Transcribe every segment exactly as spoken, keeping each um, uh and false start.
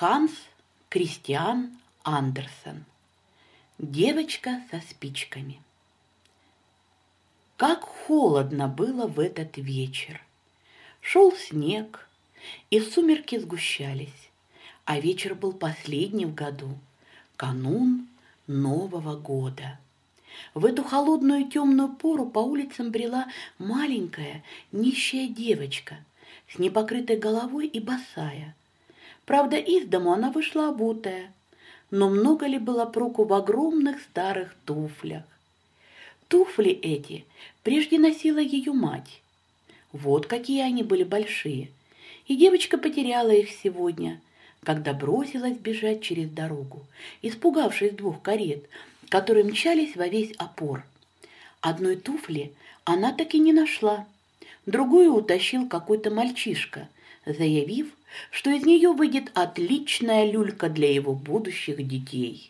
Ханс Кристиан Андерсен. Девочка со спичками. Как холодно было в этот вечер. Шел снег, и сумерки сгущались, а вечер был последний в году, канун Нового года. В эту холодную темную пору по улицам брела маленькая нищая девочка с непокрытой головой и босая. Правда, из дому она вышла обутая, но много ли было проку в огромных старых туфлях? Туфли эти прежде носила ее мать. Вот какие они были большие, и девочка потеряла их сегодня, когда бросилась бежать через дорогу, испугавшись двух карет, которые мчались во весь опор. Одной туфли она так и не нашла, другую утащил какой-то мальчишка, заявив, что из нее выйдет отличная люлька для его будущих детей.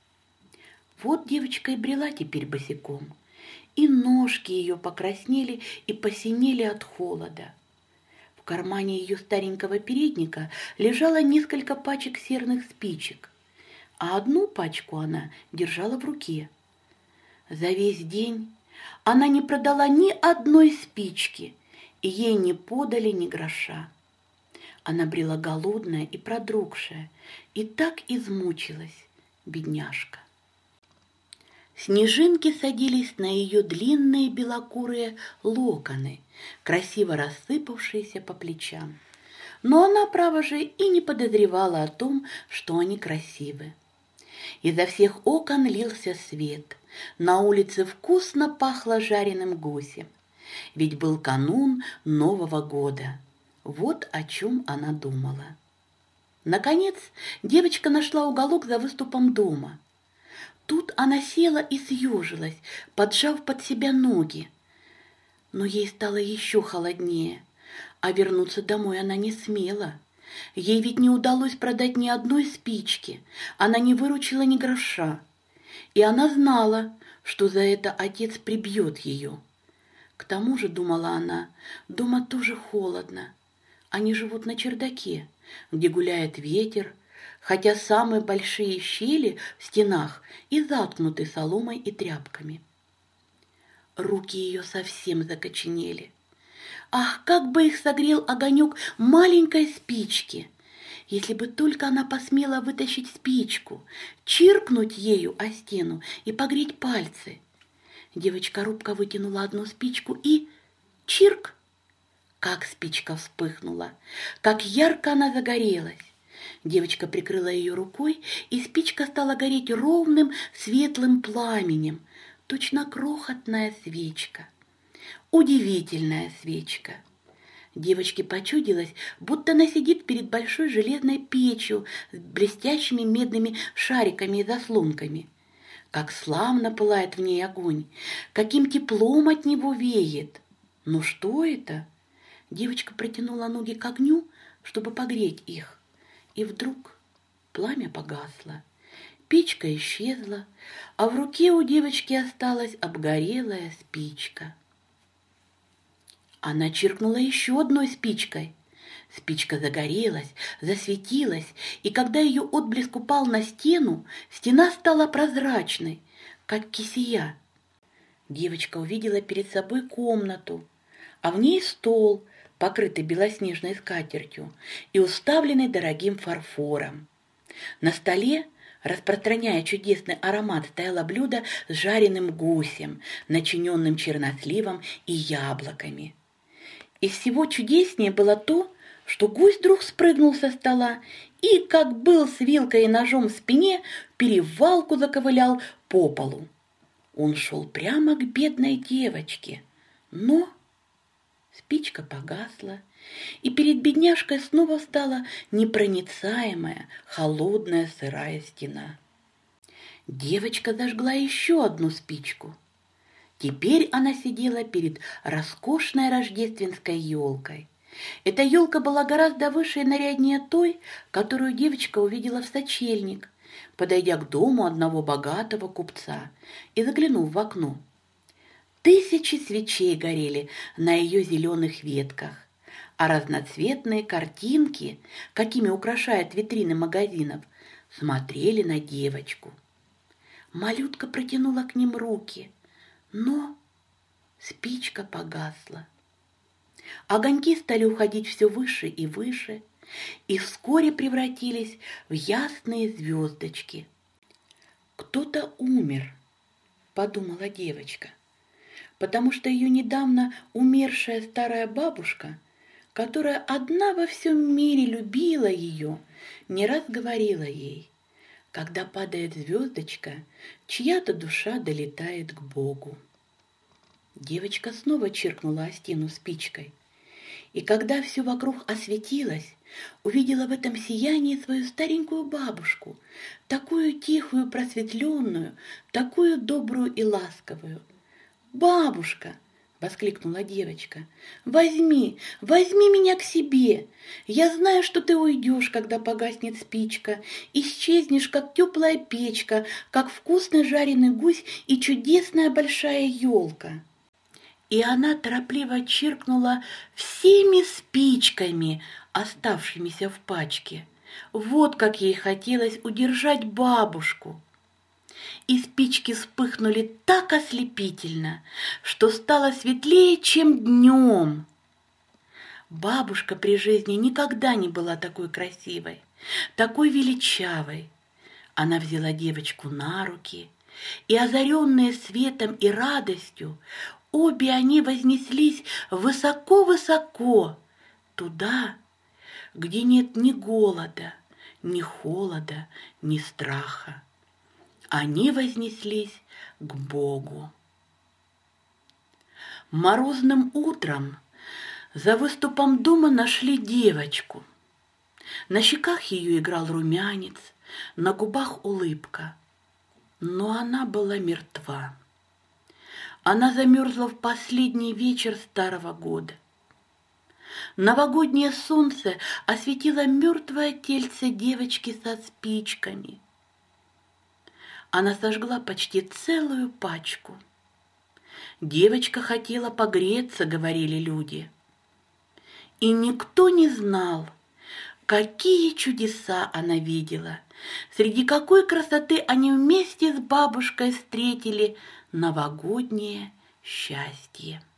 Вот девочка и брела теперь босиком, и ножки ее покраснели и посинели от холода. В кармане ее старенького передника лежало несколько пачек серных спичек, а одну пачку она держала в руке. За весь день она не продала ни одной спички, и ей не подали ни гроша. Она брела голодная и продрогшая, и так измучилась, бедняжка. Снежинки садились на ее длинные белокурые локоны, красиво рассыпавшиеся по плечам. Но она, право же, и не подозревала о том, что они красивы. Изо всех окон лился свет, на улице вкусно пахло жареным гусем, ведь был канун Нового года. Вот о чем она думала. Наконец девочка нашла уголок за выступом дома. Тут она села и съежилась, поджав под себя ноги. Но ей стало еще холоднее, а вернуться домой она не смела. Ей ведь не удалось продать ни одной спички, она не выручила ни гроша. И она знала, что за это отец прибьет ее. К тому же, думала она, дома тоже холодно. Они живут на чердаке, где гуляет ветер, хотя самые большие щели в стенах и заткнуты соломой и тряпками. Руки ее совсем закоченели. Ах, как бы их согрел огонек маленькой спички! Если бы только она посмела вытащить спичку, чиркнуть ею о стену и погреть пальцы. Девочка робко вытянула одну спичку и... чирк! Как спичка вспыхнула, как ярко она загорелась. Девочка прикрыла ее рукой, и спичка стала гореть ровным светлым пламенем, точно крохотная свечка. Удивительная свечка. Девочке почудилось, будто она сидит перед большой железной печью с блестящими медными шариками и заслонками. Как славно пылает в ней огонь, каким теплом от него веет. Ну что это? Девочка протянула ноги к огню, чтобы погреть их, и вдруг пламя погасло, печка исчезла, а в руке у девочки осталась обгорелая спичка. Она чиркнула еще одной спичкой. Спичка загорелась, засветилась, и когда ее отблеск упал на стену, стена стала прозрачной, как кисея. Девочка увидела перед собой комнату, а в ней стол, покрытый белоснежной скатертью и уставленный дорогим фарфором. На столе, распространяя чудесный аромат, стояло блюдо с жареным гусем, начиненным черносливом и яблоками. Из всего чудеснее было то, что гусь вдруг спрыгнул со стола и, как был с вилкой и ножом в спине, в перевалку заковылял по полу. Он шел прямо к бедной девочке, но... Спичка погасла, и перед бедняжкой снова стала непроницаемая, холодная сырая стена. Девочка зажгла еще одну спичку. Теперь она сидела перед роскошной рождественской елкой. Эта елка была гораздо выше и наряднее той, которую девочка увидела в сочельник, подойдя к дому одного богатого купца и заглянув в окно. Тысячи свечей горели на ее зеленых ветках, а разноцветные картинки, какими украшают витрины магазинов, смотрели на девочку. Малютка протянула к ним руки, но спичка погасла. Огоньки стали уходить все выше и выше, и вскоре превратились в ясные звездочки. «Кто-то умер», — подумала девочка, потому что ее недавно умершая старая бабушка, которая одна во всем мире любила ее, не раз говорила ей: когда падает звездочка, чья-то душа долетает к Богу. Девочка снова чиркнула о стену спичкой, и когда все вокруг осветилось, увидела в этом сиянии свою старенькую бабушку, такую тихую, просветленную, такую добрую и ласковую. «Бабушка!» — воскликнула девочка. «Возьми, возьми меня к себе! Я знаю, что ты уйдешь, когда погаснет спичка, исчезнешь, как теплая печка, как вкусно жареный гусь и чудесная большая елка». И она торопливо чиркнула всеми спичками, оставшимися в пачке. Вот как ей хотелось удержать бабушку. И спички вспыхнули так ослепительно, что стало светлее, чем днем. Бабушка при жизни никогда не была такой красивой, такой величавой. Она взяла девочку на руки, и, озаренные светом и радостью, обе они вознеслись высоко-высоко, туда, где нет ни голода, ни холода, ни страха. Они вознеслись к Богу. Морозным утром за выступом дома нашли девочку. На щеках ее играл румянец, на губах улыбка, но она была мертва. Она замерзла в последний вечер старого года. Новогоднее солнце осветило мертвое тельце девочки со спичками. Она сожгла почти целую пачку. Девочка хотела погреться, говорили люди. И никто не знал, какие чудеса она видела, среди какой красоты они вместе с бабушкой встретили новогоднее счастье.